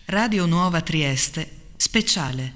Radio Nuova Trieste, speciale.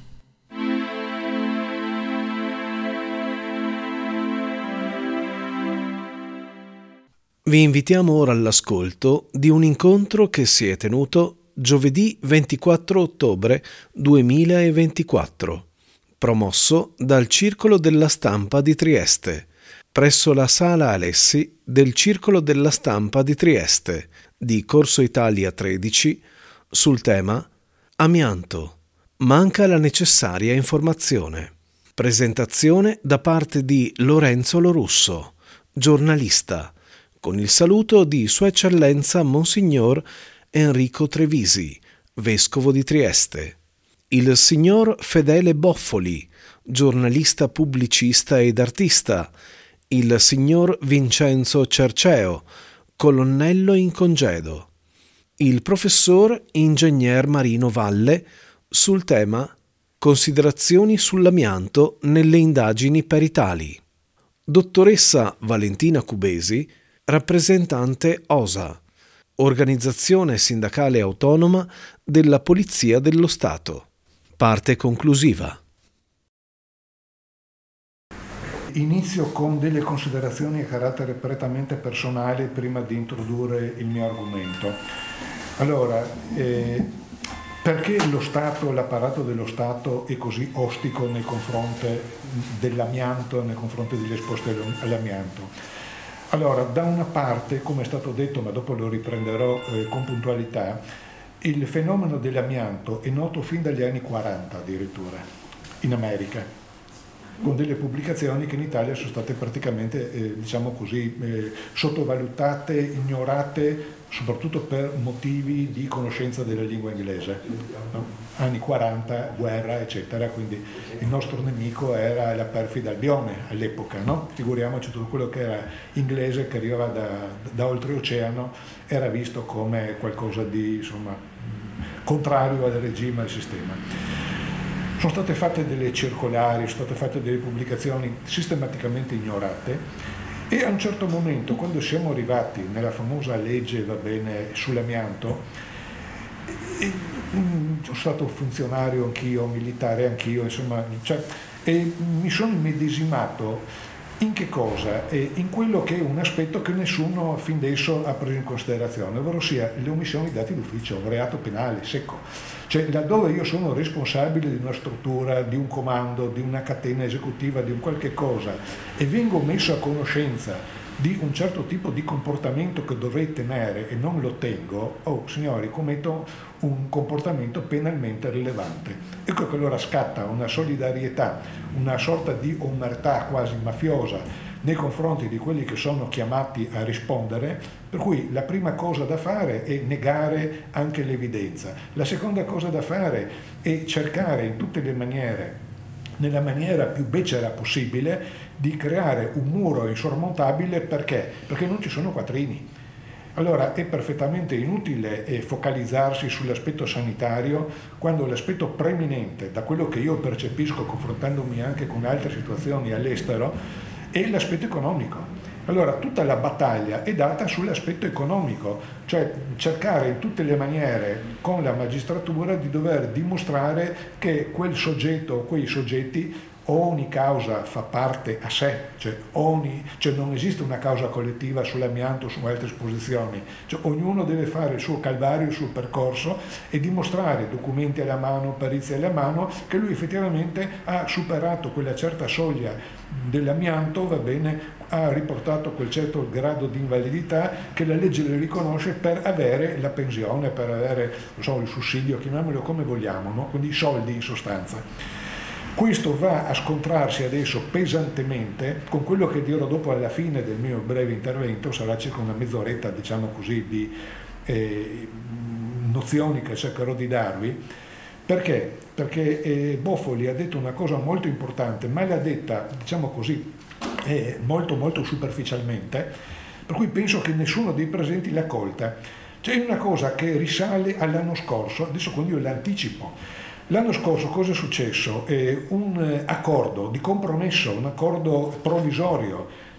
Vi invitiamo ora all'ascolto di un incontro che si è tenuto giovedì 24 ottobre 2024, promosso dal Circolo della Stampa di Trieste, presso la Sala Alessi del Circolo della Stampa di Trieste, di Corso Italia 13, sul tema Amianto. Manca la necessaria informazione. Presentazione da parte di Lorenzo Lorusso, giornalista, con il saluto di Sua Eccellenza Monsignor Enrico Trevisi, Vescovo di Trieste, il signor Fedele Boffoli, giornalista pubblicista ed artista, il signor Vincenzo Cerceo, colonnello in congedo, il professor Ingegner Marino Valle sul tema Considerazioni sull'amianto nelle indagini peritali, dottoressa Valentina Cubesi, rappresentante OSA, Organizzazione Sindacale Autonoma della Polizia dello Stato. Parte conclusiva. Inizio con delle considerazioni a carattere prettamente personale prima di introdurre il mio argomento. Allora, perché lo Stato, l'apparato dello Stato è così ostico nei confronti dell'amianto, nei confronti degli esposti all'amianto? Allora, da una parte, come è stato detto, ma dopo lo riprenderò con puntualità, il fenomeno dell'amianto è noto fin dagli anni 40 addirittura, in America, con delle pubblicazioni che in Italia sono state praticamente, sottovalutate, ignorate, soprattutto per motivi di conoscenza della lingua inglese. No? Anni 40, guerra, eccetera, quindi il nostro nemico era la perfida Albione all'epoca, no? Figuriamoci tutto quello che era inglese, che arrivava da oltreoceano, era visto come qualcosa di, contrario al regime, al sistema. Sono state fatte delle circolari, sono state fatte delle pubblicazioni sistematicamente ignorate e a un certo momento, quando siamo arrivati nella famosa legge, sull'amianto, sono stato funzionario anch'io, militare anch'io, e mi sono immedesimato in che cosa? In quello che è un aspetto che nessuno fin adesso ha preso in considerazione, ovvero sia le omissioni di dati d'ufficio, un reato penale secco. Cioè, laddove io sono responsabile di una struttura, di un comando, di una catena esecutiva, di un qualche cosa e vengo messo a conoscenza di un certo tipo di comportamento che dovrei tenere e non lo tengo, signori, commetto un comportamento penalmente rilevante. Ecco che allora scatta una solidarietà, una sorta di omertà quasi mafiosa nei confronti di quelli che sono chiamati a rispondere, per cui la prima cosa da fare è negare anche l'evidenza. La seconda cosa da fare è cercare in tutte le maniere, nella maniera più becera possibile, di creare un muro insormontabile. Perché? Perché non ci sono quattrini. Allora è perfettamente inutile focalizzarsi sull'aspetto sanitario quando l'aspetto preminente, da quello che io percepisco confrontandomi anche con altre situazioni all'estero, è l'aspetto economico. Allora tutta la battaglia è data sull'aspetto economico, cioè cercare in tutte le maniere con la magistratura di dover dimostrare che quel soggetto o quei soggetti, ogni causa fa parte a sé, cioè non esiste una causa collettiva sull'amianto o su altre esposizioni, cioè ognuno deve fare il suo calvario, il suo percorso e dimostrare, documenti alla mano, perizie alla mano, che lui effettivamente ha superato quella certa soglia dell'amianto, ha riportato quel certo grado di invalidità che la legge le riconosce per avere la pensione, per avere il sussidio, chiamiamolo come vogliamo, no? Quindi i soldi in sostanza. Questo va a scontrarsi adesso pesantemente con quello che dirò dopo alla fine del mio breve intervento, sarà circa una mezz'oretta, di nozioni che cercherò di darvi. Perché? Perché Boffoli ha detto una cosa molto importante, ma l'ha detta, molto molto superficialmente, per cui penso che nessuno dei presenti l'ha colta. C'è una cosa che risale all'anno scorso, adesso quindi io l'anticipo. L'anno scorso cosa è successo? Un accordo di compromesso, un accordo provvisorio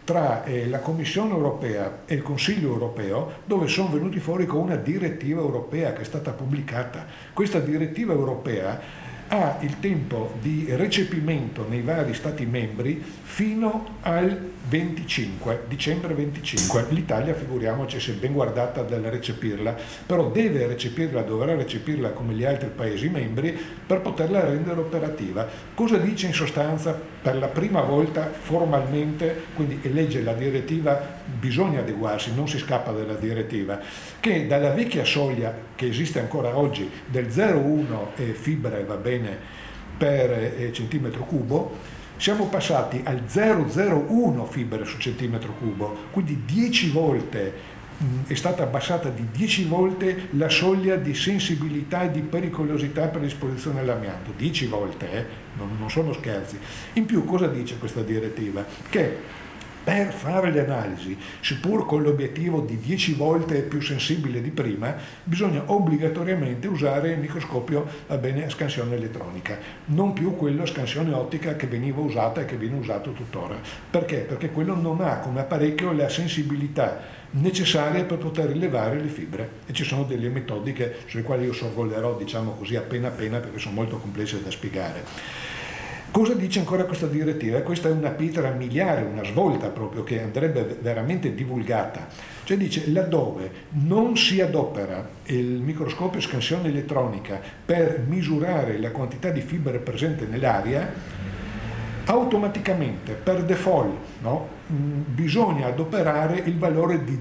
tra la Commissione europea e il Consiglio europeo, dove sono venuti fuori con una direttiva europea che è stata pubblicata. Questa direttiva europea ha il tempo di recepimento nei vari Stati membri fino al 25, dicembre 25. L'Italia, figuriamoci, si è ben guardata dal recepirla, però dovrà recepirla come gli altri Paesi membri per poterla rendere operativa. Cosa dice in sostanza? Per la prima volta formalmente, quindi legge la direttiva, bisogna adeguarsi, non si scappa dalla direttiva, che dalla vecchia soglia che esiste ancora oggi del 0,1 fibre, va bene, per centimetro cubo, siamo passati al 0,01 fibre su centimetro cubo, quindi 10 volte è stata abbassata di 10 volte la soglia di sensibilità e di pericolosità per l'esposizione all'amianto. 10 volte, non sono scherzi. In più cosa dice questa direttiva? Che per fare le analisi, seppur con l'obiettivo di 10 volte più sensibile di prima, bisogna obbligatoriamente usare il microscopio a scansione elettronica, non più quello a scansione ottica che veniva usata e che viene usato tuttora. Perché? Perché quello non ha come apparecchio la sensibilità necessaria per poter rilevare le fibre, e ci sono delle metodiche sulle quali io sorvolerò, diciamo così, appena perché sono molto complesse da spiegare. Cosa dice ancora questa direttiva? Questa è una pietra miliare, una svolta proprio che andrebbe veramente divulgata. Cioè dice, laddove non si adopera il microscopio a scansione elettronica per misurare la quantità di fibre presente nell'aria, automaticamente, per default, bisogna adoperare il valore di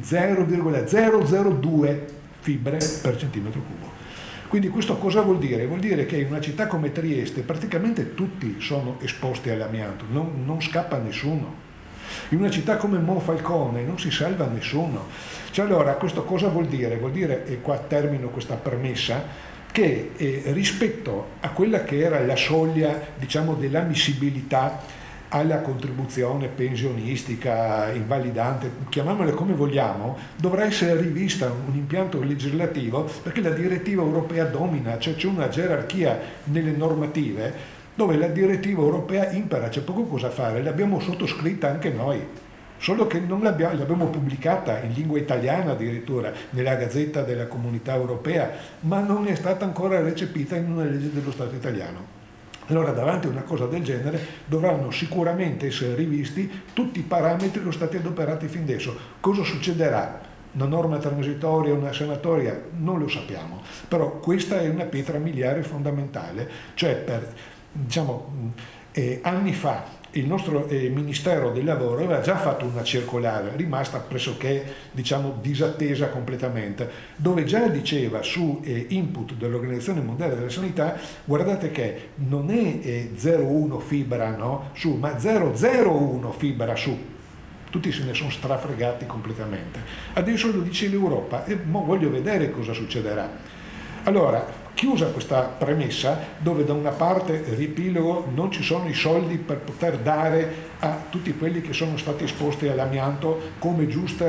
0,002 fibre per centimetro cubo. Quindi questo cosa vuol dire? Vuol dire che in una città come Trieste praticamente tutti sono esposti all'amianto, non scappa nessuno. In una città come Monfalcone non si salva nessuno. Cioè allora questo cosa vuol dire? Vuol dire, e qua termino questa premessa, che rispetto a quella che era la soglia, diciamo, dell'ammissibilità alla contribuzione pensionistica, invalidante, chiamiamola come vogliamo, dovrà essere rivista un impianto legislativo, perché la direttiva europea domina, cioè c'è una gerarchia nelle normative dove la direttiva europea impera, c'è poco cosa fare, l'abbiamo sottoscritta anche noi, solo che non l'abbiamo pubblicata in lingua italiana addirittura nella Gazzetta della Comunità Europea, ma non è stata ancora recepita in una legge dello Stato italiano. Allora davanti a una cosa del genere dovranno sicuramente essere rivisti tutti i parametri che sono stati adoperati fin adesso. Cosa succederà? Una norma transitoria, una sanatoria? Non lo sappiamo, però questa è una pietra miliare fondamentale, cioè anni fa il nostro Ministero del Lavoro aveva già fatto una circolare, rimasta pressoché, disattesa completamente, dove già diceva su input dell'Organizzazione Mondiale della Sanità, guardate che non è 0,1 fibra su, ma 0,01 fibra su. Tutti se ne sono strafregati completamente. Adesso lo dice l'Europa e voglio vedere cosa succederà. Allora, chiusa questa premessa, dove da una parte, riepilogo, non ci sono i soldi per poter dare a tutti quelli che sono stati esposti all'amianto come giusta,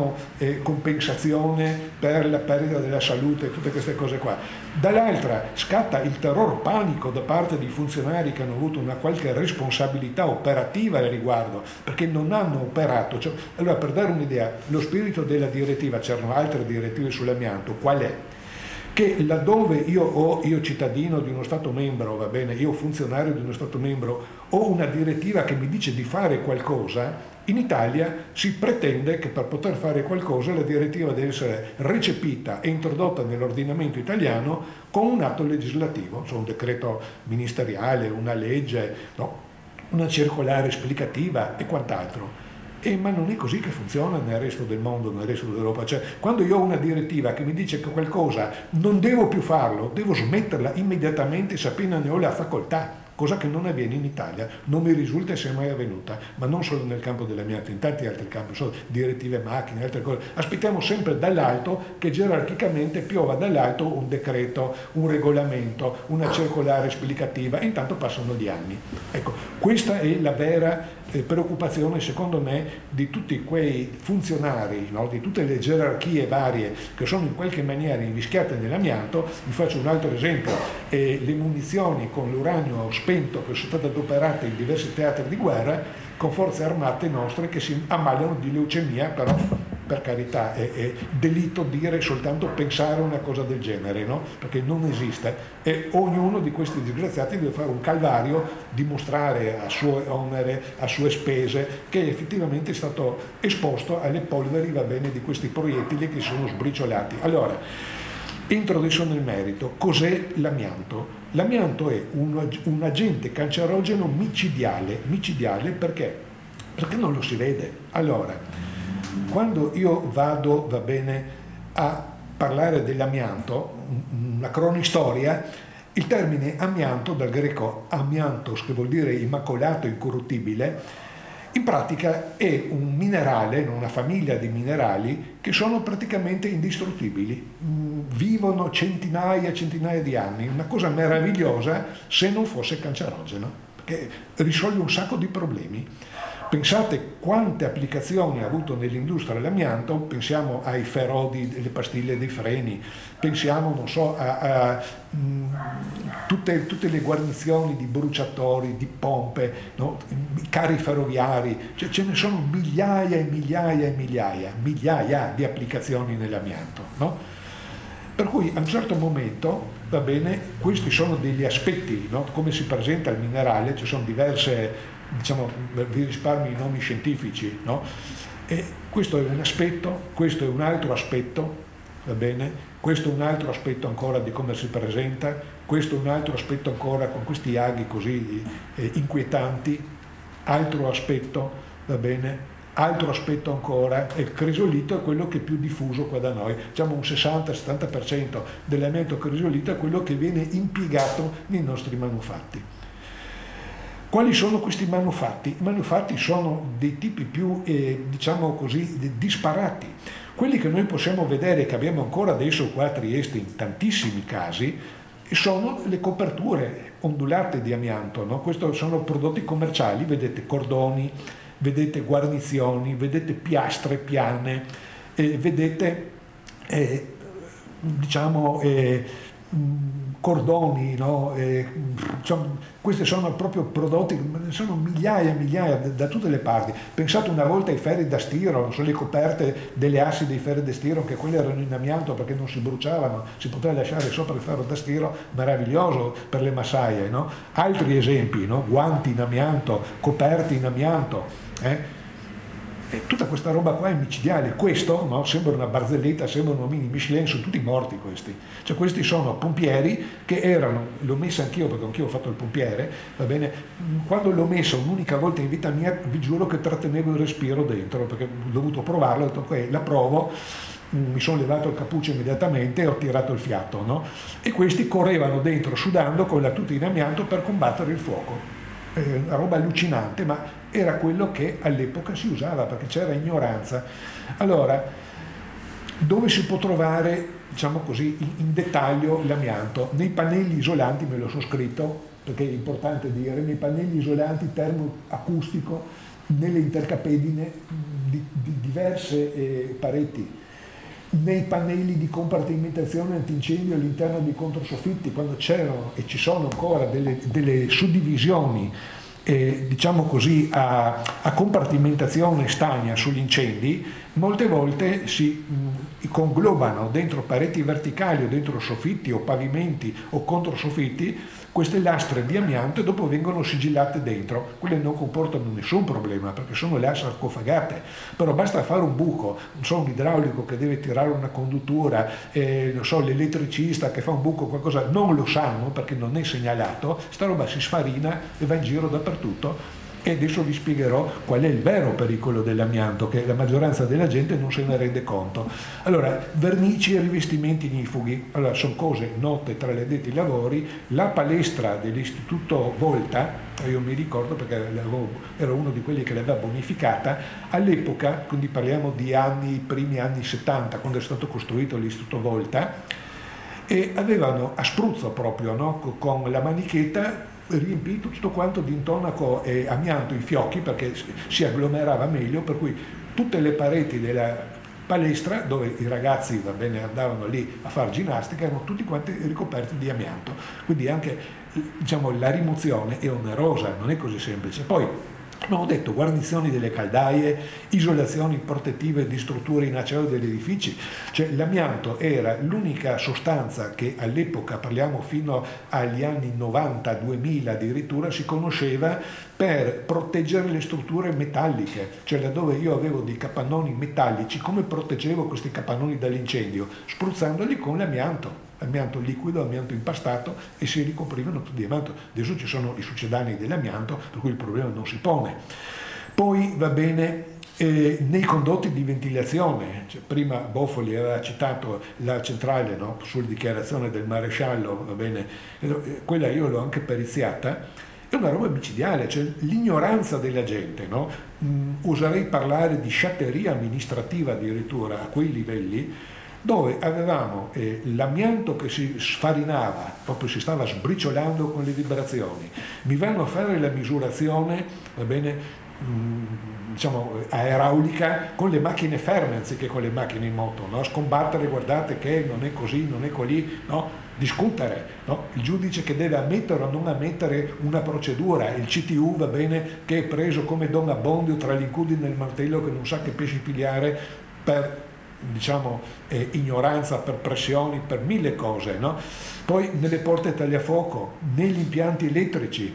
compensazione per la perdita della salute, tutte queste cose qua. Dall'altra scatta il terror panico da parte di funzionari che hanno avuto una qualche responsabilità operativa al riguardo, perché non hanno operato. Allora, per dare un'idea, lo spirito della direttiva, c'erano altre direttive sull'amianto, qual è? Che laddove io cittadino di uno Stato membro, va bene, io funzionario di uno Stato membro, ho una direttiva che mi dice di fare qualcosa, in Italia si pretende che per poter fare qualcosa la direttiva deve essere recepita e introdotta nell'ordinamento italiano con un atto legislativo, un decreto ministeriale, una legge, una circolare esplicativa e quant'altro. Ma non è così che funziona nel resto del mondo, nel resto dell'Europa. Cioè, quando io ho una direttiva che mi dice che qualcosa non devo più farlo, devo smetterla immediatamente se appena ne ho la facoltà, cosa che non avviene in Italia, non mi risulta sia mai avvenuta, ma non solo nel campo dell'amianto, in tanti altri campi, direttive macchine, altre cose. Aspettiamo sempre dall'alto che gerarchicamente piova dall'alto un decreto, un regolamento, una circolare esplicativa, e intanto passano gli anni. Ecco, questa è la vera preoccupazione, secondo me, di tutti quei funzionari, di tutte le gerarchie varie che sono in qualche maniera invischiate nell'amianto. Vi faccio un altro esempio: le munizioni con l'uranio spento spento, che sono state adoperate in diversi teatri di guerra con forze armate nostre che si ammalano di leucemia, però per carità è delitto dire soltanto pensare a una cosa del genere, no? Perché non esiste, e ognuno di questi disgraziati deve fare un calvario, dimostrare a suo onere, a sue spese, che effettivamente è stato esposto alle polveri, va bene, di questi proiettili che si sono sbriciolati. Allora, entro adesso nel merito. Cos'è l'amianto? L'amianto è un agente cancerogeno micidiale. Micidiale perché? Perché non lo si vede. Allora, quando io vado, va bene, a parlare dell'amianto, una cronistoria, il termine amianto, dal greco amiantos, che vuol dire immacolato, incorruttibile, in pratica è un minerale, una famiglia di minerali che sono praticamente indistruttibili, vivono centinaia e centinaia di anni, una cosa meravigliosa se non fosse cancerogeno, perché risolve un sacco di problemi. Pensate quante applicazioni ha avuto nell'industria l'amianto, pensiamo ai ferrodi delle pastiglie dei freni, pensiamo, non so, a tutte le guarnizioni di bruciatori, di pompe, no? Carri ferroviari, cioè, ce ne sono migliaia e migliaia e migliaia di applicazioni nell'amianto, no? Per cui a un certo momento, va bene, questi sono degli aspetti, no? Come si presenta il minerale, ci sono diverse, diciamo, vi risparmio i nomi scientifici, no? E questo è un aspetto, questo è un altro aspetto, va bene? Questo è un altro aspetto ancora di come si presenta, questo è un altro aspetto ancora con questi aghi così inquietanti, altro aspetto, va bene? Altro aspetto ancora, e il crisolito è quello che è più diffuso qua da noi, diciamo un 60-70% dell'amianto crisolito è quello che viene impiegato nei nostri manufatti. Quali sono questi manufatti? I manufatti sono dei tipi più, diciamo così, disparati. Quelli che noi possiamo vedere, che abbiamo ancora adesso qua a Trieste in tantissimi casi, sono le coperture ondulate di amianto, no? Questi sono prodotti commerciali, vedete cordoni, vedete guarnizioni, vedete piastre piane, vedete diciamo cordoni, no? Questi sono proprio prodotti, sono migliaia e migliaia da tutte le parti. Pensate una volta ai ferri da stiro, non so, le coperte delle assi dei ferri da stiro, che quelli erano in amianto perché non si bruciavano, si poteva lasciare sopra il ferro da stiro, meraviglioso per le massaie, no? Altri esempi, no? Guanti in amianto, coperte in amianto, E tutta questa roba qua è micidiale. Questo, no, sembra una barzelletta, sembra un mini Michelin, sono tutti morti questi. Cioè questi sono pompieri che erano, l'ho messo anch'io perché anch'io ho fatto il pompiere, va bene, quando l'ho messo un'unica volta in vita mia vi giuro che trattenevo il respiro dentro, perché ho dovuto provarlo, ho detto ok, la provo, mi sono levato il cappuccio immediatamente e ho tirato il fiato, no? E questi correvano dentro sudando con la tuta in amianto per combattere il fuoco. Una roba allucinante, ma era quello che all'epoca si usava perché c'era ignoranza. Allora, dove si può trovare, diciamo così, in dettaglio l'amianto? Nei pannelli isolanti, me lo so scritto perché è importante dire, nei pannelli isolanti termoacustico, nelle intercapedine di diverse pareti, nei pannelli di compartimentazione antincendio all'interno dei controsoffitti, quando c'erano e ci sono ancora delle suddivisioni diciamo così a compartimentazione stagna sugli incendi, molte volte si conglobano dentro pareti verticali o dentro soffitti o pavimenti o controsoffitti queste lastre di amianto e dopo vengono sigillate dentro. Quelle non comportano nessun problema perché sono le sarcofagate, però basta fare un buco, non so, un idraulico che deve tirare una conduttura, non so, l'elettricista che fa un buco, qualcosa, non lo sanno perché non è segnalato, sta roba si sfarina e va in giro dappertutto. E adesso vi spiegherò qual è il vero pericolo dell'amianto, che la maggioranza della gente non se ne rende conto. Allora, vernici e rivestimenti ignifughi, allora, sono cose note tra gli addetti ai lavori. La palestra dell'Istituto Volta, io mi ricordo perché ero uno di quelli che l'aveva bonificata, all'epoca, quindi parliamo di primi anni 70, quando è stato costruito l'Istituto Volta, e avevano a spruzzo proprio, no, con la manichetta, riempito tutto quanto di intonaco e amianto, i fiocchi, perché si agglomerava meglio, per cui tutte le pareti palestra dove i ragazzi andavano lì a fare ginnastica, erano tutti quanti ricoperti di amianto, quindi anche la rimozione è onerosa, non è così semplice. Poi abbiamo detto guarnizioni delle caldaie, isolazioni protettive di strutture in acciaio degli edifici, cioè l'amianto era l'unica sostanza che all'epoca, parliamo fino agli anni 90-2000 addirittura, si conosceva per proteggere le strutture metalliche, cioè laddove io avevo dei capannoni metallici, come proteggevo questi capannoni dall'incendio? Spruzzandoli con l'amianto liquido, amianto impastato, e si ricoprivano tutti di amianto. Adesso ci sono i succedani dell'amianto, per cui il problema non si pone. Poi nei condotti di ventilazione, prima Boffoli aveva citato la centrale, no? Sulla dichiarazione del maresciallo, quella io l'ho anche periziata, è una roba micidiale, cioè l'ignoranza della gente, no? Oserei parlare di sciatteria amministrativa addirittura a quei livelli, dove avevamo l'amianto che si sfarinava, proprio si stava sbriciolando con le vibrazioni. Mi vanno a fare la misurazione, aeraulica con le macchine ferme anziché con le macchine in moto, no? Scombattere, guardate che non è così, non è così, no? Discutere, no? Il giudice che deve ammettere o non ammettere una procedura, il CTU che è preso come Don Abbondio tra l'incudine e il martello, che non sa che pesci pigliare per ignoranza, per pressioni, per mille cose, no? Poi nelle porte tagliafuoco, negli impianti elettrici,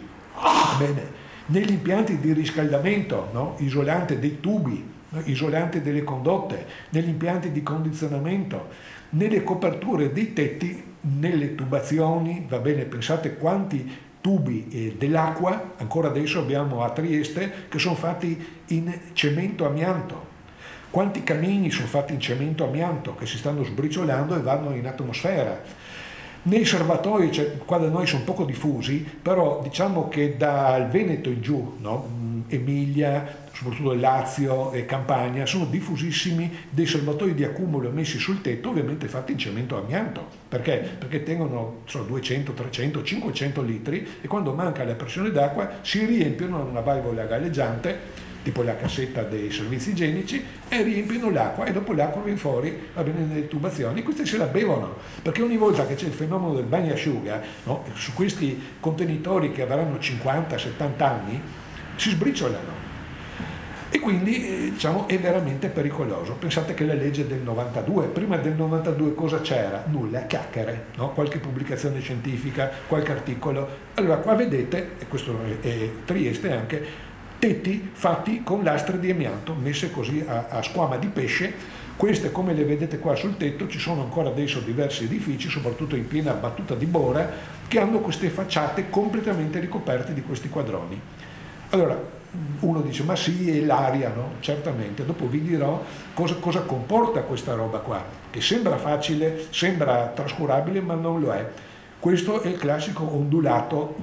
negli impianti di riscaldamento, no? Isolante dei tubi, no? Isolante delle condotte, negli impianti di condizionamento, nelle coperture dei tetti, nelle tubazioni, pensate quanti tubi dell'acqua, ancora adesso abbiamo a Trieste, che sono fatti in cemento amianto. Quanti camini sono fatti in cemento amianto che si stanno sbriciolando e vanno in atmosfera? Nei serbatoi, qua da noi sono poco diffusi, però diciamo che dal Veneto in giù, no? Emilia, soprattutto Lazio e Campania, sono diffusissimi dei serbatoi di accumulo messi sul tetto, ovviamente fatti in cemento amianto. Perché? Perché tengono 200, 300, 500 litri e quando manca la pressione d'acqua si riempiono in una valvola galleggiante, tipo la cassetta dei servizi igienici, e riempiono l'acqua e dopo l'acqua viene fuori, nelle tubazioni. Questi se la bevono, perché ogni volta che c'è il fenomeno del bagnasciuga, no? Su questi contenitori che avranno 50-70 anni si sbriciolano e quindi è veramente pericoloso. Pensate che la legge del 92, prima del 92 cosa c'era? Nulla, chiacchiere, no? Qualche pubblicazione scientifica, qualche articolo. Allora qua vedete, e questo è Trieste anche, tetti fatti con lastre di amianto messe così a squama di pesce. Queste, come le vedete qua sul tetto, ci sono ancora adesso diversi edifici, soprattutto in piena battuta di Bora, che hanno queste facciate completamente ricoperte di questi quadroni. Allora uno dice ma sì, è l'aria, no? Certamente, dopo vi dirò cosa comporta questa roba qua, che sembra facile, sembra trascurabile, ma non lo è. Questo è il classico ondulato,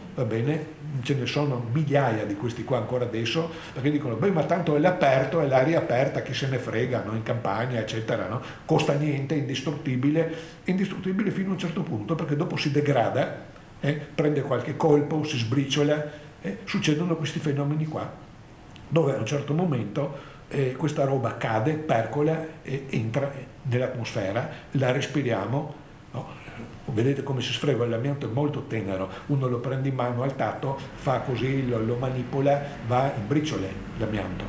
ce ne sono migliaia di questi qua ancora adesso, perché dicono ma tanto è l'aperto, è l'aria aperta, chi se ne frega, no? In campagna eccetera, no? Costa niente, indistruttibile fino a un certo punto, perché dopo si degrada, prende qualche colpo, si sbriciola, succedono questi fenomeni qua, dove a un certo momento questa roba cade, percola e entra nell'atmosfera, la respiriamo, no? Vedete come si sfrega, l'amianto è molto tenero, uno lo prende in mano al tatto, fa così, lo manipola, va in briciole l'amianto.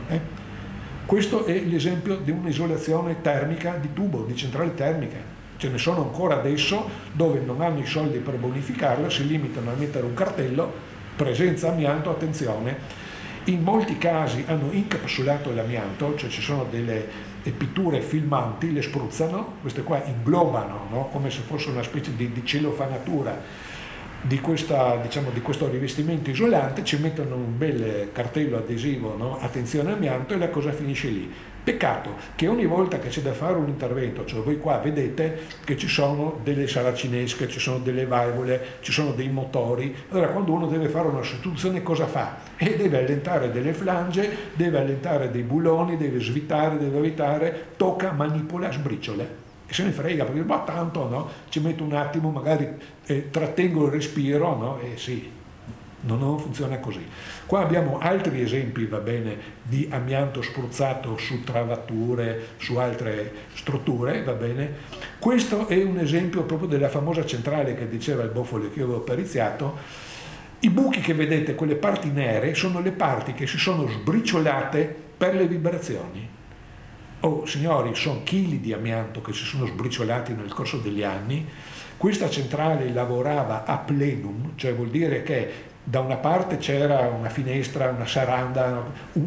Questo è l'esempio di un'isolazione termica di tubo, di centrale termica. Ce ne sono ancora adesso dove non hanno i soldi per bonificarla, si limitano a mettere un cartello, presenza amianto, attenzione. In molti casi hanno incapsulato l'amianto, cioè ci sono delle pitture filmanti, le spruzzano, queste qua inglobano, no? Come se fosse una specie di cellofanatura di questo rivestimento isolante, ci mettono un bel cartello adesivo, no? Attenzione amianto, e la cosa finisce lì. Peccato che ogni volta che c'è da fare un intervento, cioè voi qua vedete che ci sono delle saracinesche, ci sono delle valvole, ci sono dei motori, allora quando uno deve fare una sostituzione cosa fa? Deve allentare delle flange, deve allentare dei bulloni, deve svitare, deve evitare, tocca, manipola, sbriciola. E se ne frega, perché tanto no? Ci metto un attimo, magari trattengo il respiro, no? E sì, non funziona così. Qua abbiamo altri esempi, va bene, di amianto spruzzato su travature, su altre strutture, va bene. Questo è un esempio proprio della famosa centrale che diceva il Boffolo che io avevo periziato. I buchi che vedete, quelle parti nere, sono le parti che si sono sbriciolate per le vibrazioni. Oh signori, sono chili di amianto che si sono sbriciolati nel corso degli anni. Questa centrale lavorava a plenum, cioè vuol dire che da una parte c'era una finestra, una serranda,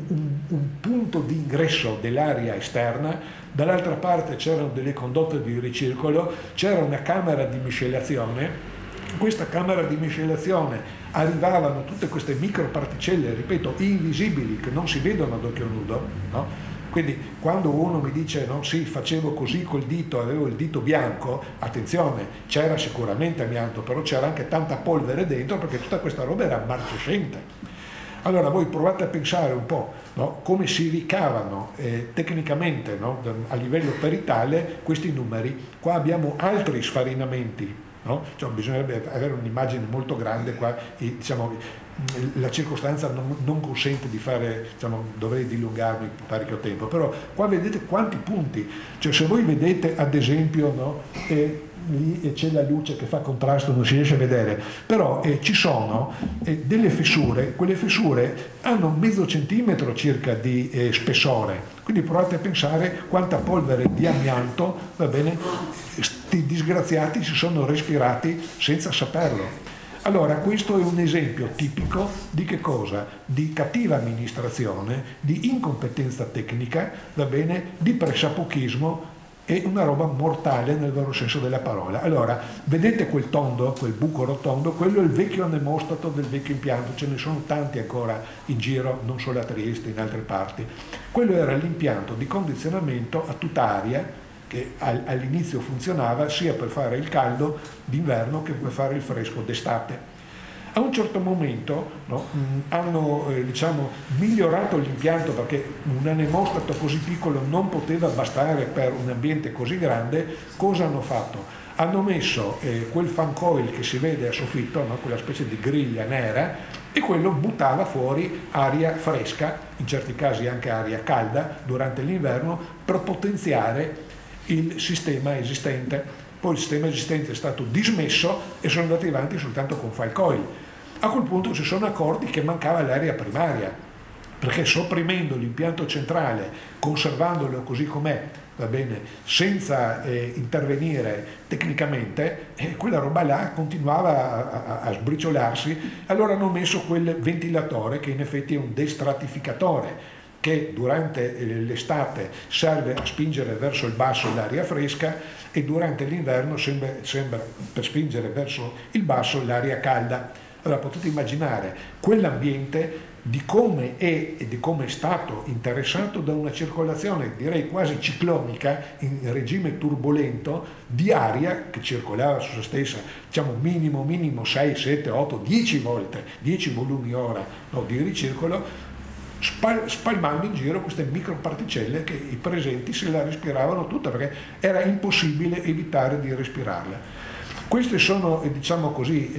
un punto di ingresso dell'aria esterna, dall'altra parte c'erano delle condotte di ricircolo, c'era una camera di miscelazione. In questa camera di miscelazione arrivavano tutte queste microparticelle, ripeto, invisibili, che non si vedono ad occhio nudo, no? Quindi quando uno mi dice no, sì, facevo così col dito, avevo il dito bianco, attenzione, c'era sicuramente amianto, però c'era anche tanta polvere dentro perché tutta questa roba era marcescente. Allora voi provate a pensare un po', no, come si ricavano tecnicamente, no, a livello peritale questi numeri. Qua abbiamo altri sfarinamenti, no? Cioè, bisognerebbe avere un'immagine molto grande qua, e, diciamo, la circostanza non consente di fare, diciamo, dovrei dilungarmi parecchio tempo, però qua vedete quanti punti, cioè se voi vedete ad esempio, no, lì c'è la luce che fa contrasto, non si riesce a vedere, però ci sono delle fessure, quelle fessure hanno mezzo centimetro circa di spessore, quindi provate a pensare quanta polvere di amianto, va bene, sti disgraziati si sono respirati senza saperlo. Allora, questo è un esempio tipico di che cosa? Di cattiva amministrazione, di incompetenza tecnica, va bene, di pressappochismo e una roba mortale nel vero senso della parola. Allora, vedete quel tondo, quel buco rotondo, quello è il vecchio anemostato del vecchio impianto, ce ne sono tanti ancora in giro, non solo a Trieste, in altre parti. Quello era l'impianto di condizionamento a tutta aria, che all'inizio funzionava sia per fare il caldo d'inverno che per fare il fresco d'estate. A un certo momento, no, hanno diciamo, migliorato l'impianto perché un anemostato così piccolo non poteva bastare per un ambiente così grande. Cosa hanno fatto? Hanno messo quel fan coil che si vede a soffitto, no, quella specie di griglia nera, e quello buttava fuori aria fresca, in certi casi anche aria calda durante l'inverno, per potenziare il sistema esistente. Poi il sistema esistente è stato dismesso e sono andati avanti soltanto con fan coil. A quel punto si sono accorti che mancava l'aria primaria, perché sopprimendo l'impianto centrale, conservandolo così com'è, va bene, senza intervenire tecnicamente, quella roba là continuava a sbriciolarsi. Allora hanno messo quel ventilatore che in effetti è un destratificatore, che durante l'estate serve a spingere verso il basso l'aria fresca e durante l'inverno sembra per spingere verso il basso l'aria calda. Allora potete immaginare quell'ambiente di come è e di come è stato interessato da una circolazione direi quasi ciclonica in regime turbolento di aria che circolava su se stessa, diciamo minimo 6, 7, 8, 10 volte, 10 volumi ora, no, di ricircolo, spalmando in giro queste microparticelle che i presenti se la respiravano tutta perché era impossibile evitare di respirarla. Queste sono, diciamo così,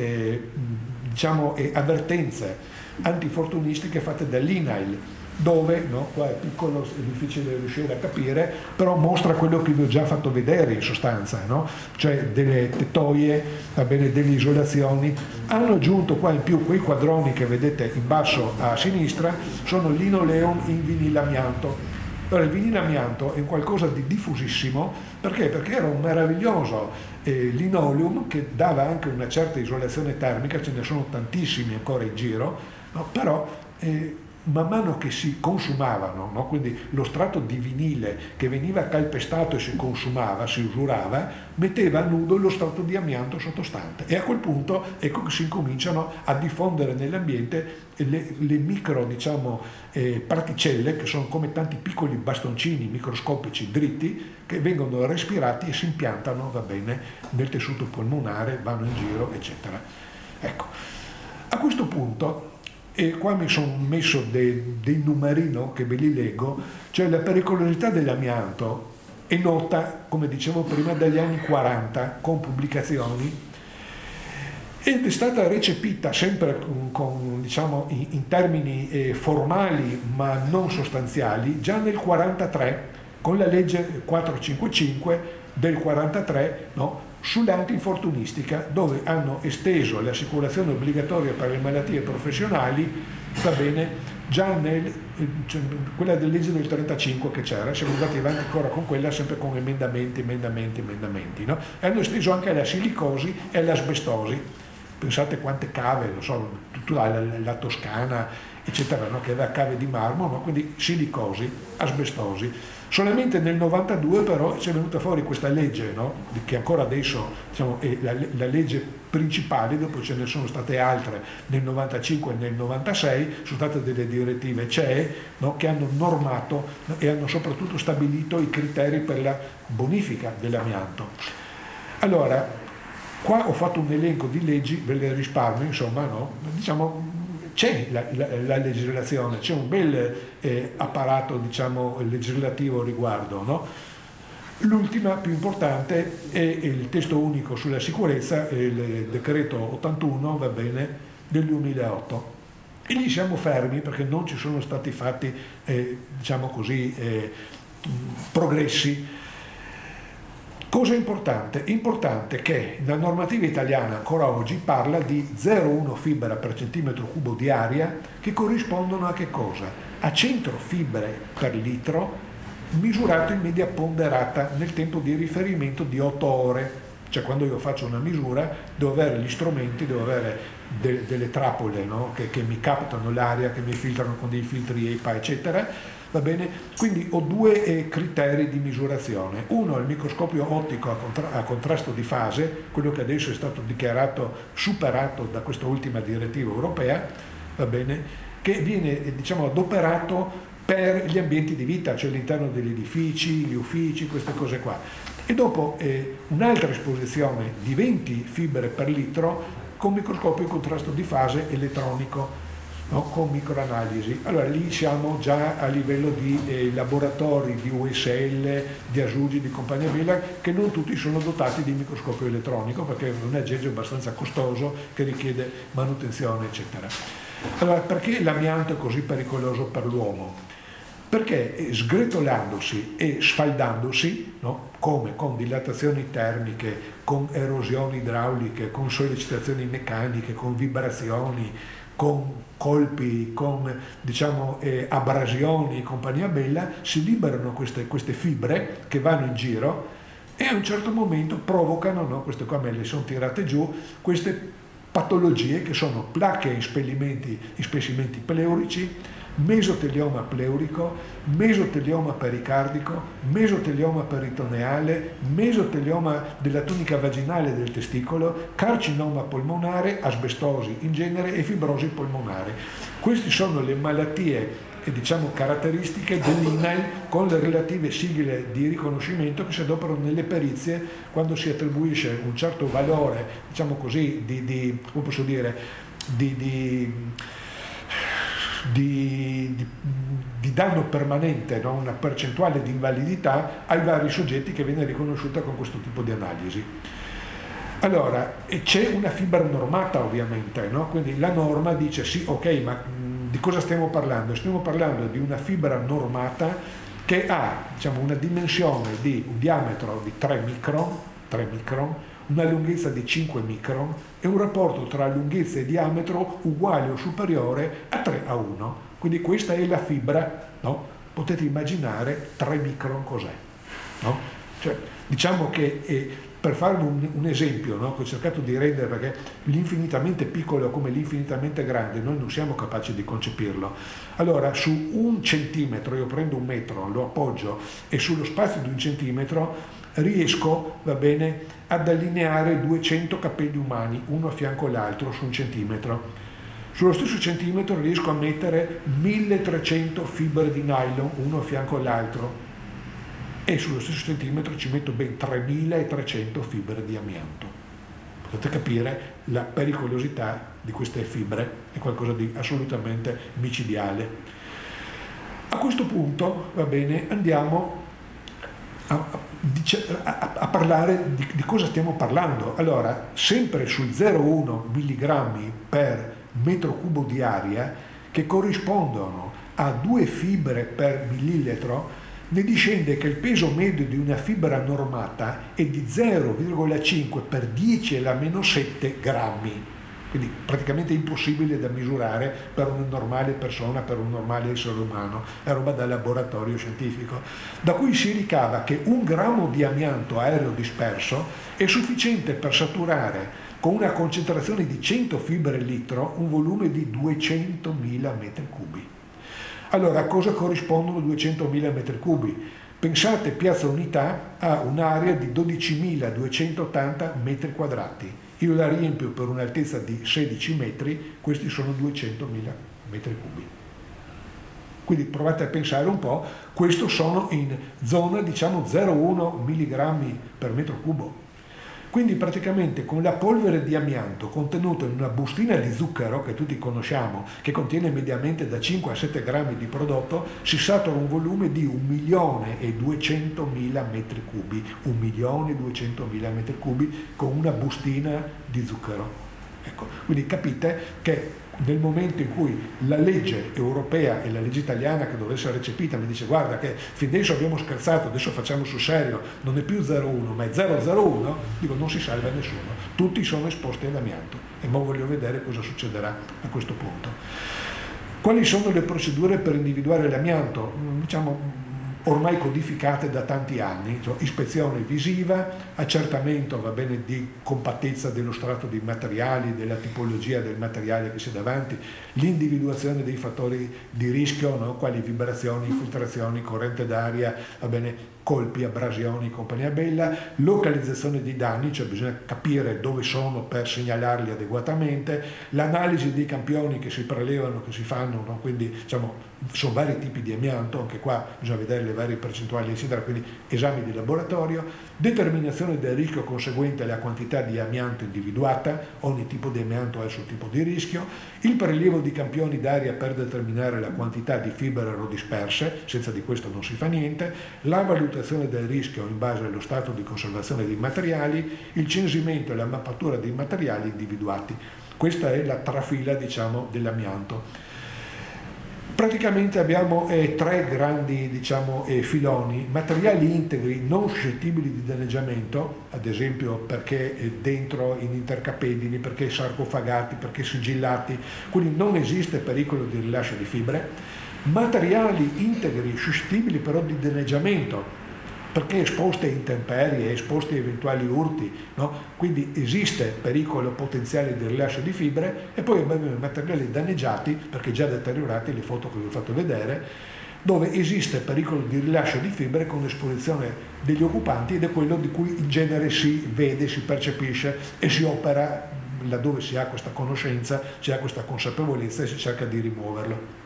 avvertenze antifortunistiche fatte dall'INAIL, dove, no, qua è piccolo, è difficile riuscire a capire, però mostra quello che vi ho già fatto vedere in sostanza, no? Cioè delle tettoie, va bene, delle isolazioni. Hanno aggiunto qua in più quei quadroni che vedete in basso a sinistra, sono linoleum in vinilamianto. Allora il vinilamianto è un qualcosa di diffusissimo, perché? Perché era un meraviglioso linoleum che dava anche una certa isolazione termica, ce ne sono tantissimi ancora in giro, no? Però man mano che si consumavano, no? Quindi lo strato di vinile che veniva calpestato e si consumava, si usurava, metteva a nudo lo strato di amianto sottostante, e a quel punto ecco che si incominciano a diffondere nell'ambiente le micro, diciamo, particelle, che sono come tanti piccoli bastoncini microscopici dritti che vengono respirati e si impiantano, va bene, nel tessuto polmonare, vanno in giro, eccetera. Ecco, a questo punto, e qua mi sono messo dei numeri, no, che ve li leggo, cioè la pericolosità dell'amianto è nota, come dicevo prima, dagli anni 40 con pubblicazioni, ed è stata recepita sempre diciamo, in termini formali ma non sostanziali già nel 1943 con la legge 455 del 1943, no? Sull'antinfortunistica, dove hanno esteso l'assicurazione obbligatoria per le malattie professionali, va bene, già quella della legge del 35 che c'era, siamo andati avanti ancora con quella, sempre con emendamenti, no? E hanno esteso anche alla silicosi e all'asbestosi. Pensate quante cave, non so, tutta la Toscana, eccetera, no? Che aveva cave di marmo, no? Quindi silicosi, asbestosi. Solamente nel 92 però c'è venuta fuori questa legge, no? Che ancora adesso, diciamo, è la legge principale, dopo ce ne sono state altre nel 95 e nel 96, sono state delle direttive CE, no? Che hanno normato e hanno soprattutto stabilito i criteri per la bonifica dell'amianto. Allora, qua ho fatto un elenco di leggi, ve le risparmio, insomma, no? Diciamo, c'è la legislazione, c'è un bel apparato, diciamo, legislativo riguardo, no? L'ultima più importante è il testo unico sulla sicurezza, il decreto 81, va bene, del 2008. E lì siamo fermi perché non ci sono stati fatti, diciamo così, progressi. Cosa è importante? È importante che la normativa italiana ancora oggi parla di 0,1 fibra per centimetro cubo di aria, che corrispondono a che cosa? A 100 fibre per litro misurato in media ponderata nel tempo di riferimento di 8 ore. Cioè quando io faccio una misura devo avere gli strumenti, devo avere delle trappole, no? che mi captano l'aria, che mi filtrano con dei filtri EPA, eccetera. Va bene? Quindi ho due criteri di misurazione. Uno è il microscopio ottico a contrasto di fase, quello che adesso è stato dichiarato superato da questa ultima direttiva europea, va bene? Che viene, diciamo, adoperato per gli ambienti di vita, cioè all'interno degli edifici, gli uffici, queste cose qua. E dopo un'altra esposizione di 20 fibre per litro con microscopio a contrasto di fase elettronico, no? Con microanalisi. Allora lì siamo già a livello di laboratori di USL, di Asugi, di compagnia bella, che non tutti sono dotati di microscopio elettronico perché è un aggeggio abbastanza costoso che richiede manutenzione, eccetera. Allora, perché l'amianto è così pericoloso per l'uomo? Perché sgretolandosi e sfaldandosi, no? Come con dilatazioni termiche, con erosioni idrauliche, con sollecitazioni meccaniche, con vibrazioni, con colpi, con, diciamo, abrasioni e compagnia bella, si liberano queste fibre che vanno in giro e a un certo momento provocano, no? Queste qua me le sono tirate giù, queste patologie che sono placche in spessimenti pleurici, mesotelioma pleurico, mesotelioma pericardico, mesotelioma peritoneale, mesotelioma della tunica vaginale del testicolo, carcinoma polmonare, asbestosi in genere e fibrosi polmonare. Queste sono le malattie diciamo caratteristiche dell'INAIL con le relative sigle di riconoscimento che si adoperano nelle perizie quando si attribuisce un certo valore, diciamo così, come posso dire, di danno permanente, no? Una percentuale di invalidità ai vari soggetti che viene riconosciuta con questo tipo di analisi. Allora, c'è una fibra normata ovviamente, no? Quindi la norma dice sì, ok, ma di cosa stiamo parlando? Stiamo parlando di una fibra normata che ha, diciamo, una dimensione di un diametro di 3 micron, una lunghezza di 5 micron e un rapporto tra lunghezza e diametro uguale o superiore a 3:1. Quindi questa è la fibra, no? Potete immaginare 3 micron cos'è, no? Cioè, diciamo che per farvi un esempio, no, che ho cercato di rendere, perché l'infinitamente piccolo come l'infinitamente grande noi non siamo capaci di concepirlo. Allora, su 1 centimetro, io prendo 1 metro, lo appoggio e sullo spazio di 1 centimetro riesco, va bene, ad allineare 200 capelli umani, uno a fianco all'altro su 1 centimetro. Sullo stesso centimetro riesco a mettere 1300 fibre di nylon, uno a fianco all'altro. E sullo stesso centimetro ci metto ben 3300 fibre di amianto. Potete capire la pericolosità di queste fibre, è qualcosa di assolutamente micidiale. A questo punto, va bene, andiamo a parlare di cosa stiamo parlando. Allora, sempre sui 0,1 mg per metro cubo di aria, che corrispondono a 2 fibre per millilitro, ne discende che il peso medio di una fibra normata è di 0,5 per 10 alla meno 7 grammi. Quindi praticamente impossibile da misurare per una normale persona, per un normale essere umano, è roba da laboratorio scientifico, da cui si ricava che 1 grammo di amianto aereo disperso è sufficiente per saturare con una concentrazione di 100 fibre al litro un volume di 200.000 metri cubi. Allora, a cosa corrispondono 200.000 metri cubi? Pensate, Piazza Unità ha un'area di 12.280 metri quadrati. Io la riempio per un'altezza di 16 metri, questi sono 200.000 metri cubi. Quindi provate a pensare un po', questo sono in zona 0,1 mg per metro cubo. Quindi praticamente con la polvere di amianto contenuta in una bustina di zucchero, che tutti conosciamo, che contiene mediamente da 5 a 7 grammi di prodotto, si satura un volume di 1.200.000 metri cubi, 1.200.000 metri cubi con una bustina di zucchero. Ecco, quindi capite che nel momento in cui la legge europea e la legge italiana che doveva essere recepita mi dice guarda che fin adesso abbiamo scherzato, adesso facciamo sul serio, non è più 0,1 ma è 0,01, dico non si salva nessuno, tutti sono esposti all'amianto e ora voglio vedere cosa succederà a questo punto. Quali sono le procedure per individuare l'amianto? Diciamo ormai codificate da tanti anni, cioè ispezione visiva, accertamento di compattezza dello strato dei materiali, della tipologia del materiale che si è davanti, l'individuazione dei fattori di rischio, no? Quali vibrazioni, infiltrazioni, corrente d'aria, colpi, abrasioni, compagnia bella, localizzazione dei danni, cioè bisogna capire dove sono per segnalarli adeguatamente, l'analisi dei campioni che si prelevano, che si fanno, no? Quindi sono vari tipi di amianto, anche qua bisogna vedere le varie percentuali eccetera, quindi esami di laboratorio, determinazione del rischio conseguente alla quantità di amianto individuata, ogni tipo di amianto ha il suo tipo di rischio, il prelievo di campioni d'aria per determinare la quantità di fibre aerodisperse, senza di questo non si fa niente, la valutazione del rischio in base allo stato di conservazione dei materiali, il censimento e la mappatura dei materiali individuati. Questa è la trafila dell'amianto. Praticamente abbiamo 3 grandi filoni: materiali integri non suscettibili di danneggiamento, ad esempio perché dentro in intercapedini, perché sarcofagati, perché sigillati, quindi non esiste pericolo di rilascio di fibre; materiali integri suscettibili però di danneggiamento, perché esposti a intemperie, esposti a eventuali urti, no? Quindi esiste pericolo potenziale di rilascio di fibre, e poi abbiamo materiali danneggiati, perché già deteriorati, le foto che vi ho fatto vedere, dove esiste pericolo di rilascio di fibre con esposizione degli occupanti, ed è quello di cui in genere si vede, si percepisce e si opera laddove si ha questa conoscenza, si ha questa consapevolezza e si cerca di rimuoverlo.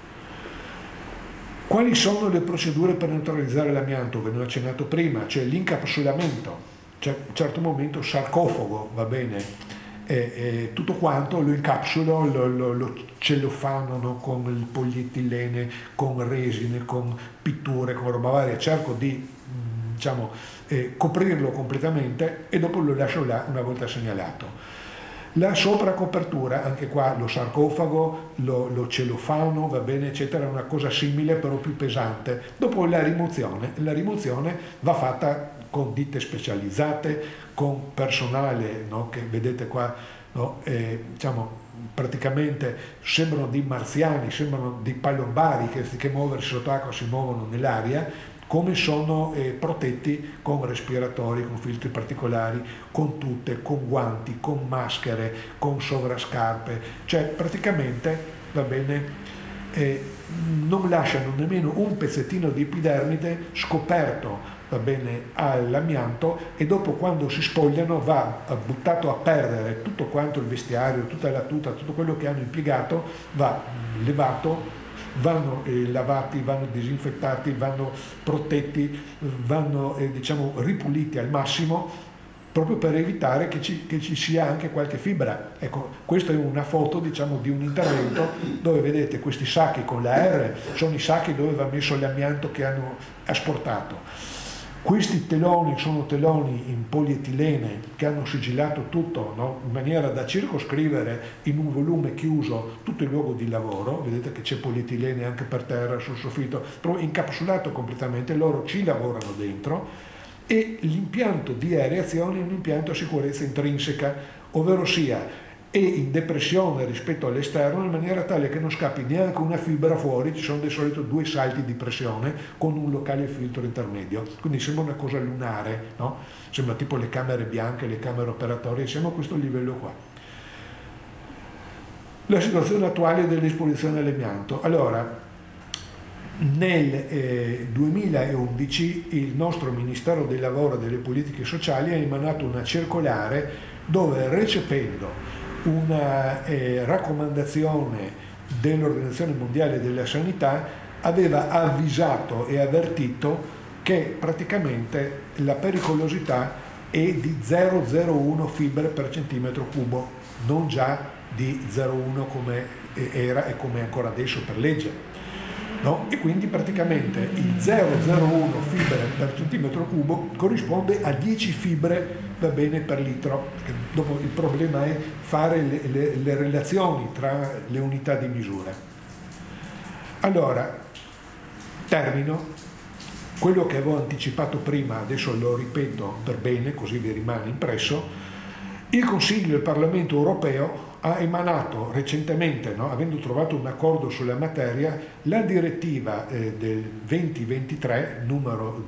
Quali sono le procedure per neutralizzare l'amianto? Ve ne ho accennato prima, c'è l'incapsulamento, c'è a un certo momento sarcofago, tutto quanto lo incapsulo, lo cellofano con il polietilene, con resine, con pitture, con roba varia, cerco di coprirlo completamente e dopo lo lascio là una volta segnalato. La sopracopertura, anche qua lo sarcofago, lo cellofano, eccetera, è una cosa simile però più pesante. Dopo la rimozione va fatta con ditte specializzate, con personale, no, che vedete qua, no, praticamente sembrano dei marziani, sembrano dei palombari che muoversi sott'acqua si muovono nell'aria, come sono protetti con respiratori, con filtri particolari, con tute, con guanti, con maschere, con sovrascarpe, cioè praticamente non lasciano nemmeno un pezzettino di epidermide scoperto all'amianto, e dopo quando si spogliano va buttato a perdere tutto quanto il vestiario, tutta la tuta, tutto quello che hanno impiegato va levato, vanno lavati, vanno disinfettati, vanno protetti, vanno ripuliti al massimo, proprio per evitare che ci sia anche qualche fibra. Ecco, questa è una foto di un intervento dove vedete questi sacchi con la R, sono i sacchi dove va messo l'amianto che hanno asportato. Questi teloni sono teloni in polietilene che hanno sigillato tutto, no? In maniera da circoscrivere in un volume chiuso tutto il luogo di lavoro. Vedete che c'è polietilene anche per terra, sul soffitto, proprio incapsulato completamente, loro ci lavorano dentro, e l'impianto di aereazione è un impianto a sicurezza intrinseca, ovvero sia è in depressione rispetto all'esterno in maniera tale che non scappi neanche una fibra fuori. Ci sono di solito 2 salti di pressione con un locale filtro intermedio, quindi sembra una cosa lunare, no? Sembra tipo le camere bianche, le camere operatorie, siamo a questo livello qua. La situazione attuale dell'esposizione all'amianto. Allora, nel 2011 il nostro Ministero del Lavoro e delle Politiche Sociali ha emanato una circolare dove, recependo una raccomandazione dell'Organizzazione Mondiale della Sanità, aveva avvisato e avvertito che praticamente la pericolosità è di 0,01 fibre per centimetro cubo, non già di 0,1 come era e come è ancora adesso per legge. No? E quindi praticamente il 0,01 fibre per centimetro cubo corrisponde a 10 fibre, va bene, per litro. Dopo il problema è fare le relazioni tra le unità di misura. Allora, termino. Quello che avevo anticipato prima, adesso lo ripeto per bene, così vi rimane impresso. Il Consiglio e il Parlamento europeo ha emanato recentemente, no, avendo trovato un accordo sulla materia, la direttiva del 2023, numero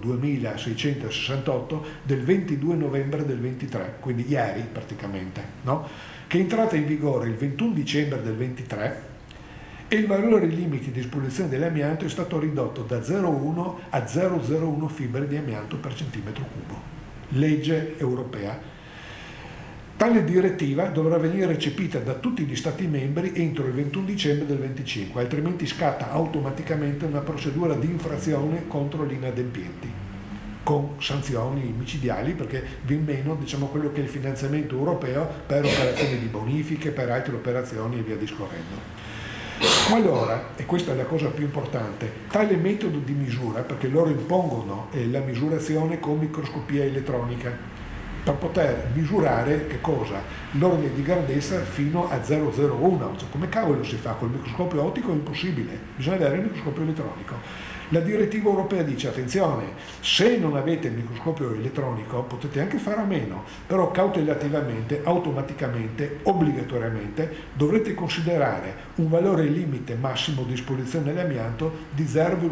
2668, del 22 novembre del 23, quindi ieri praticamente, no, che è entrata in vigore il 21 dicembre del 23, e il valore limite di esposizione dell'amianto è stato ridotto da 0,1 a 0,01 fibre di amianto per centimetro cubo. Legge europea. Tale direttiva dovrà venire recepita da tutti gli Stati membri entro il 21 dicembre del 25, altrimenti scatta automaticamente una procedura di infrazione contro gli inadempienti, con sanzioni micidiali, perché viene meno, diciamo, quello che è il finanziamento europeo per operazioni di bonifiche, per altre operazioni e via discorrendo. Qualora, e questa è la cosa più importante, tale metodo di misura, perché loro impongono la misurazione con microscopia elettronica, per poter misurare che cosa? L'ordine di grandezza fino a 0,01, cioè come cavolo si fa? Col microscopio ottico è impossibile, bisogna avere il microscopio elettronico. La direttiva europea dice: attenzione, se non avete il microscopio elettronico potete anche fare a meno, però cautelativamente, automaticamente, obbligatoriamente dovrete considerare un valore limite massimo di esposizione all'amianto di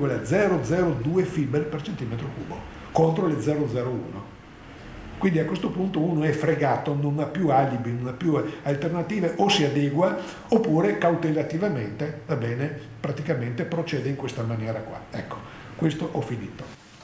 0,002 fibre per centimetro cubo contro le 0,01. Quindi a questo punto uno è fregato, non ha più alibi, non ha più alternative, o si adegua oppure cautelativamente, va bene, praticamente procede in questa maniera qua. Ecco, questo ho finito.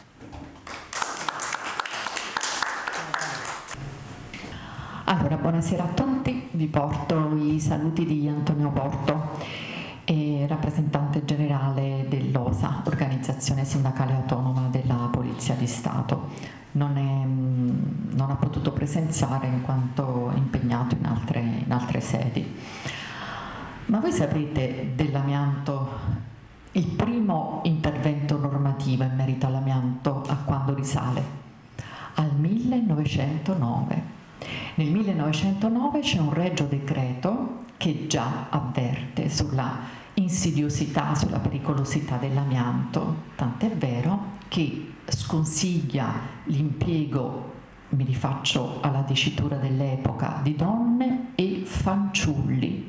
Allora, buonasera a tutti, vi porto i saluti di Antonio Porto, rappresentante generale dell'OSA, Organizzazione Sindacale Autonoma della Polizia di Stato. Non ha potuto presenziare in quanto impegnato in altre sedi. Ma voi sapete dell'amianto, il primo intervento normativo in merito all'amianto a quando risale? Al 1909. Nel 1909 c'è un regio decreto che già avverte sulla insidiosità, sulla pericolosità dell'amianto, tant'è vero che sconsiglia l'impiego, mi rifaccio alla dicitura dell'epoca, di donne e fanciulli,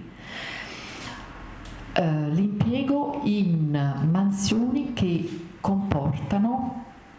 l'impiego in mansioni che comportano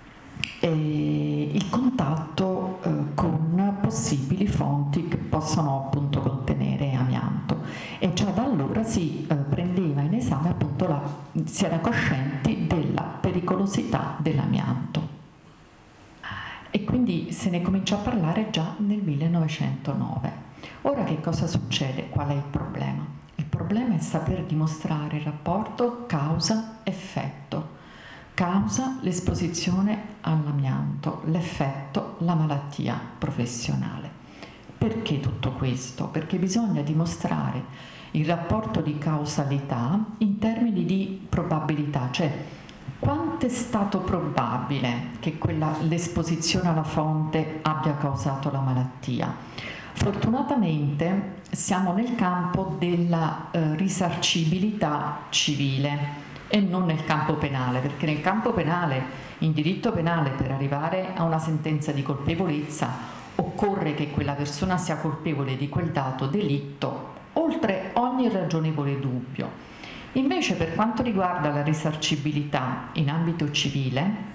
il contatto con possibili fonti che possono appunto contenere amianto, e già da allora si prendeva in esame appunto si era coscienti della pericolosità dell'amianto, e quindi se ne comincia a parlare già nel 1909. Ora che cosa succede? Qual è il problema? Il problema è saper dimostrare il rapporto causa-effetto. Causa l'esposizione all'amianto, l'effetto la malattia professionale. Perché tutto questo? Perché bisogna dimostrare il rapporto di causalità in termini di probabilità, cioè quanto è stato probabile che l'esposizione alla fonte abbia causato la malattia? Fortunatamente siamo nel campo della risarcibilità civile e non nel campo penale, perché nel campo penale, in diritto penale, per arrivare a una sentenza di colpevolezza occorre che quella persona sia colpevole di quel dato delitto oltre ogni ragionevole dubbio. Invece, per quanto riguarda la risarcibilità in ambito civile,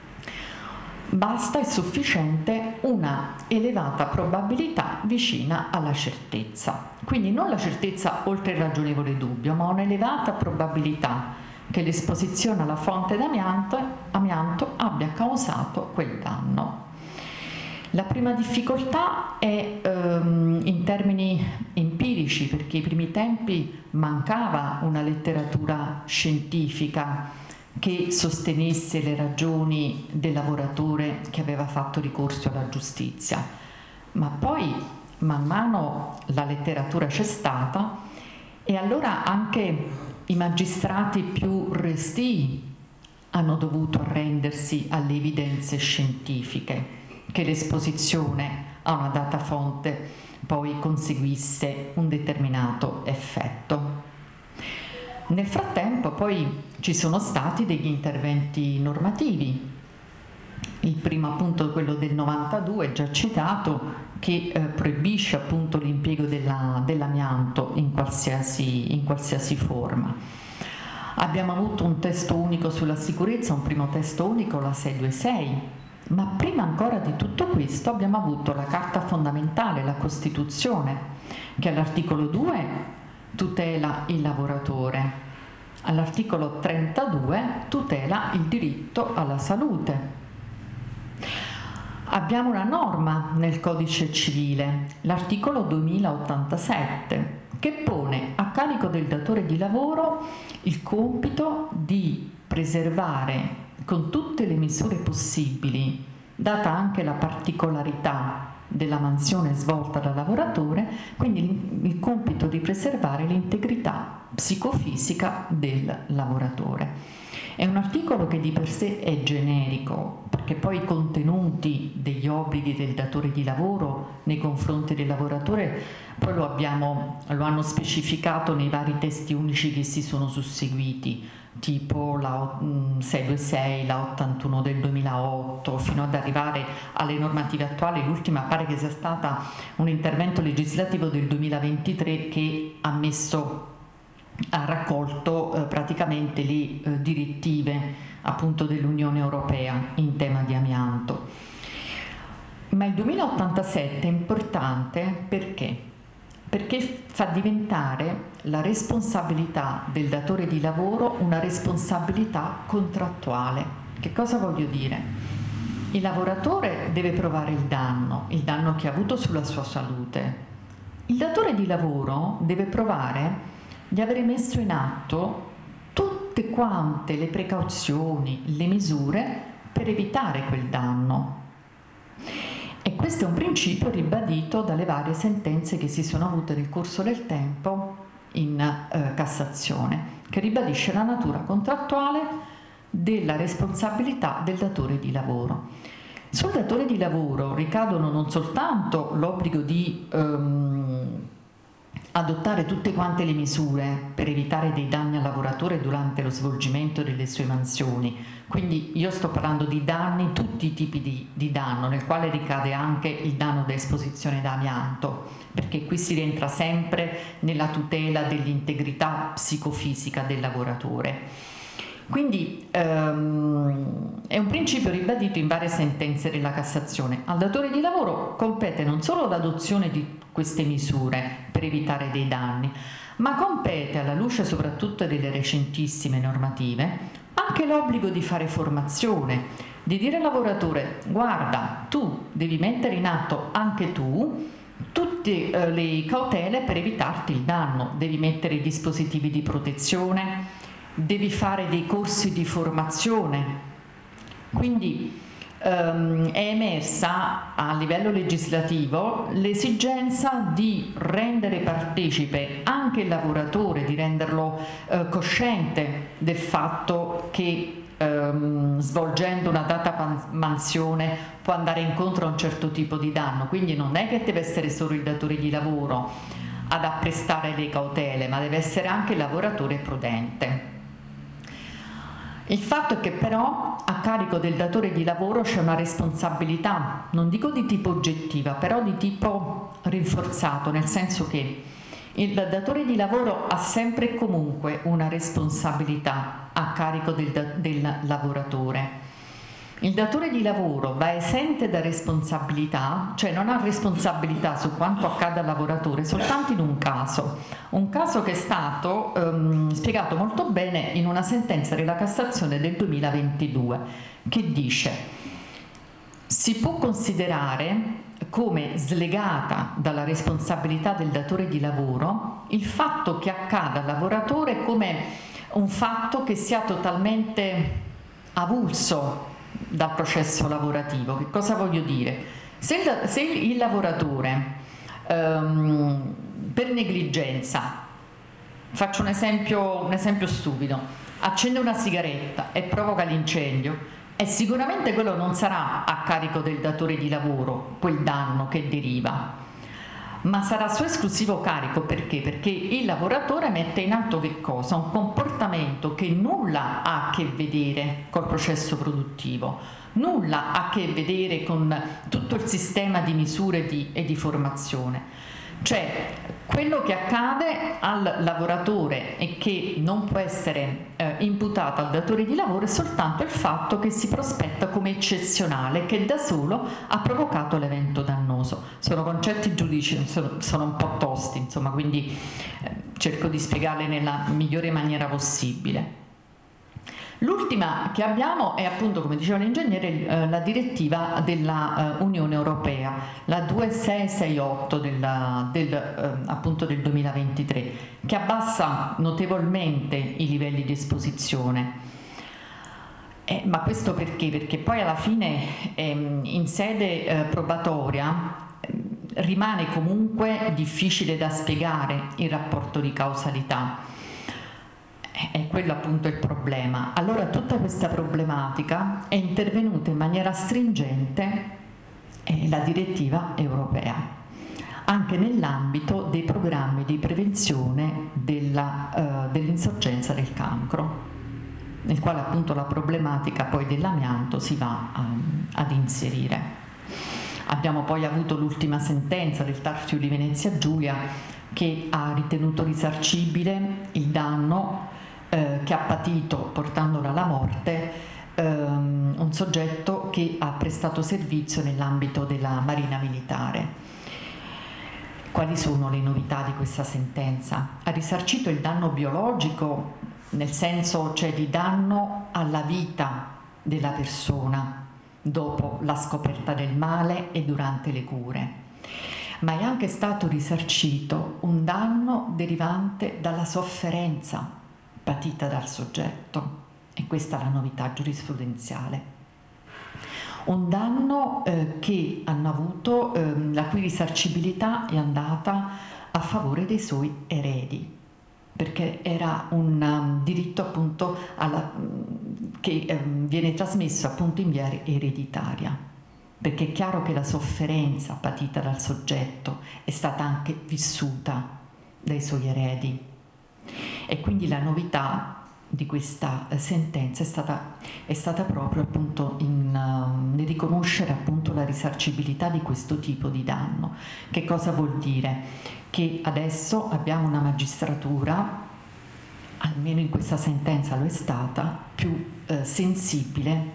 basta, è sufficiente una elevata probabilità vicina alla certezza. Quindi non la certezza oltre il ragionevole dubbio, ma un'elevata probabilità che l'esposizione alla fonte d'amianto abbia causato quel danno. La prima difficoltà è in termini empirici, perché ai primi tempi mancava una letteratura scientifica che sostenesse le ragioni del lavoratore che aveva fatto ricorso alla giustizia. Ma poi man mano la letteratura c'è stata e allora anche i magistrati più restii hanno dovuto arrendersi alle evidenze scientifiche che l'esposizione a una data fonte poi conseguisse un determinato effetto. Nel frattempo poi ci sono stati degli interventi normativi. Il primo appunto quello del 92, già citato, che proibisce appunto l'impiego dell'amianto in qualsiasi forma. Abbiamo avuto un testo unico sulla sicurezza, un primo testo unico, la 626, ma prima ancora di tutto questo abbiamo avuto la Carta fondamentale, la Costituzione, che all'articolo 2 tutela il lavoratore, all'articolo 32 tutela il diritto alla salute. Abbiamo una norma nel Codice Civile, l'articolo 2087, che pone a carico del datore di lavoro il compito di preservare con tutte le misure possibili, data anche la particolarità della mansione svolta dal lavoratore, quindi il compito di preservare l'integrità psicofisica del lavoratore. È un articolo che di per sé è generico, perché poi i contenuti degli obblighi del datore di lavoro nei confronti del lavoratore poi lo hanno specificato nei vari testi unici che si sono susseguiti, tipo la 626, la 81 del 2008, fino ad arrivare alle normative attuali. L'ultima pare che sia stata un intervento legislativo del 2023 che ha raccolto praticamente le direttive appunto dell'Unione Europea in tema di amianto. Ma il 2087 è importante perché? Perché fa diventare la responsabilità del datore di lavoro una responsabilità contrattuale. Che cosa voglio dire? Il lavoratore deve provare il danno che ha avuto sulla sua salute. Il datore di lavoro deve provare di avere messo in atto tutte quante le precauzioni, le misure per evitare quel danno. E questo è un principio ribadito dalle varie sentenze che si sono avute nel corso del tempo in Cassazione, che ribadisce la natura contrattuale della responsabilità del datore di lavoro. Sul datore di lavoro ricadono non soltanto l'obbligo di adottare tutte quante le misure per evitare dei danni al lavoratore durante lo svolgimento delle sue mansioni. Quindi io sto parlando di danni, tutti i tipi di danno, nel quale ricade anche il danno da esposizione da amianto, perché qui si rientra sempre nella tutela dell'integrità psicofisica del lavoratore. Quindi è un principio ribadito in varie sentenze della Cassazione. Al datore di lavoro compete non solo l'adozione di queste misure per evitare dei danni, ma compete, alla luce soprattutto delle recentissime normative, anche l'obbligo di fare formazione, di dire al lavoratore: guarda, tu devi mettere in atto anche tu tutte le cautele per evitarti il danno, devi mettere i dispositivi di protezione, devi fare dei corsi di formazione. Quindi è emersa a livello legislativo l'esigenza di rendere partecipe anche il lavoratore, di renderlo cosciente del fatto che svolgendo una data mansione può andare incontro a un certo tipo di danno, quindi non è che deve essere solo il datore di lavoro ad apprestare le cautele, ma deve essere anche il lavoratore prudente. Il fatto è che però a carico del datore di lavoro c'è una responsabilità, non dico di tipo oggettiva, però di tipo rinforzato, nel senso che il datore di lavoro ha sempre e comunque una responsabilità a carico del lavoratore. Il datore di lavoro va esente da responsabilità, cioè non ha responsabilità su quanto accade al lavoratore soltanto in un caso che è stato spiegato molto bene in una sentenza della Cassazione del 2022, che dice: si può considerare come slegata dalla responsabilità del datore di lavoro il fatto che accada al lavoratore come un fatto che sia totalmente avulso dal processo lavorativo. Che cosa voglio dire? Se il lavoratore per negligenza, faccio un esempio stupido, accende una sigaretta e provoca l'incendio, e sicuramente quello non sarà a carico del datore di lavoro, quel danno che deriva, ma sarà a suo esclusivo carico. Perché? Perché il lavoratore mette in atto che cosa? Un comportamento che nulla ha a che vedere col processo produttivo, nulla ha a che vedere con tutto il sistema di misure e di formazione. Cioè, quello che accade al lavoratore e che non può essere imputato al datore di lavoro è soltanto il fatto che si prospetta come eccezionale, che da solo ha provocato l'evento dannoso. Sono concetti giuridici, sono un po' tosti, insomma, quindi cerco di spiegarli nella migliore maniera possibile. L'ultima che abbiamo è appunto, come diceva l'ingegnere, la direttiva della Unione Europea, la 2668 appunto del 2023, che abbassa notevolmente i livelli di esposizione. Ma questo perché? Perché poi alla fine in sede probatoria rimane comunque difficile da spiegare il rapporto di causalità. È quello appunto il problema. Allora tutta questa problematica è intervenuta in maniera stringente la direttiva europea, anche nell'ambito dei programmi di prevenzione dell'insorgenza del cancro, nel quale appunto la problematica poi dell'amianto si va ad inserire. Abbiamo poi avuto l'ultima sentenza del TAR Friuli Venezia Giulia, che ha ritenuto risarcibile il danno che ha patito, portandolo alla morte, un soggetto che ha prestato servizio nell'ambito della Marina Militare. Quali sono le novità di questa sentenza? Ha risarcito il danno biologico, nel senso, cioè, di danno alla vita della persona dopo la scoperta del male e durante le cure, ma è anche stato risarcito un danno derivante dalla sofferenza patita dal soggetto, e questa è la novità giurisprudenziale. Un danno che hanno avuto, la cui risarcibilità è andata a favore dei suoi eredi, perché era un diritto appunto che viene trasmesso appunto in via ereditaria, perché è chiaro che la sofferenza patita dal soggetto è stata anche vissuta dai suoi eredi. E quindi la novità di questa sentenza è stata proprio appunto nel riconoscere appunto la risarcibilità di questo tipo di danno. Che cosa vuol dire? Che adesso abbiamo una magistratura, almeno in questa sentenza lo è stata, più sensibile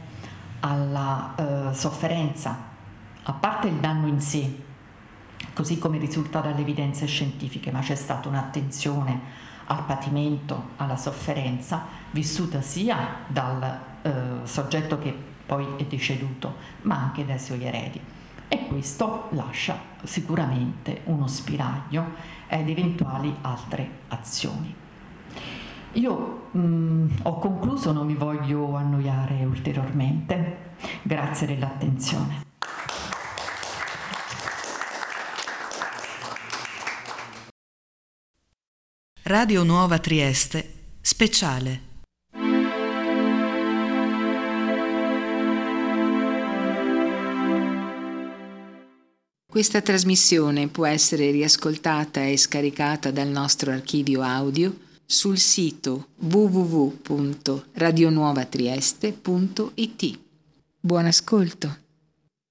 alla sofferenza, a parte il danno in sé, così come risulta dalle evidenze scientifiche, ma c'è stata un'attenzione al patimento, alla sofferenza, vissuta sia dal soggetto che poi è deceduto, ma anche dai suoi eredi. E questo lascia sicuramente uno spiraglio ad eventuali altre azioni. Io ho concluso, non mi voglio annoiare ulteriormente. Grazie dell'attenzione. Radio Nuova Trieste, speciale. Questa trasmissione può essere riascoltata e scaricata dal nostro archivio audio sul sito www.radionuovatrieste.it. Buon ascolto!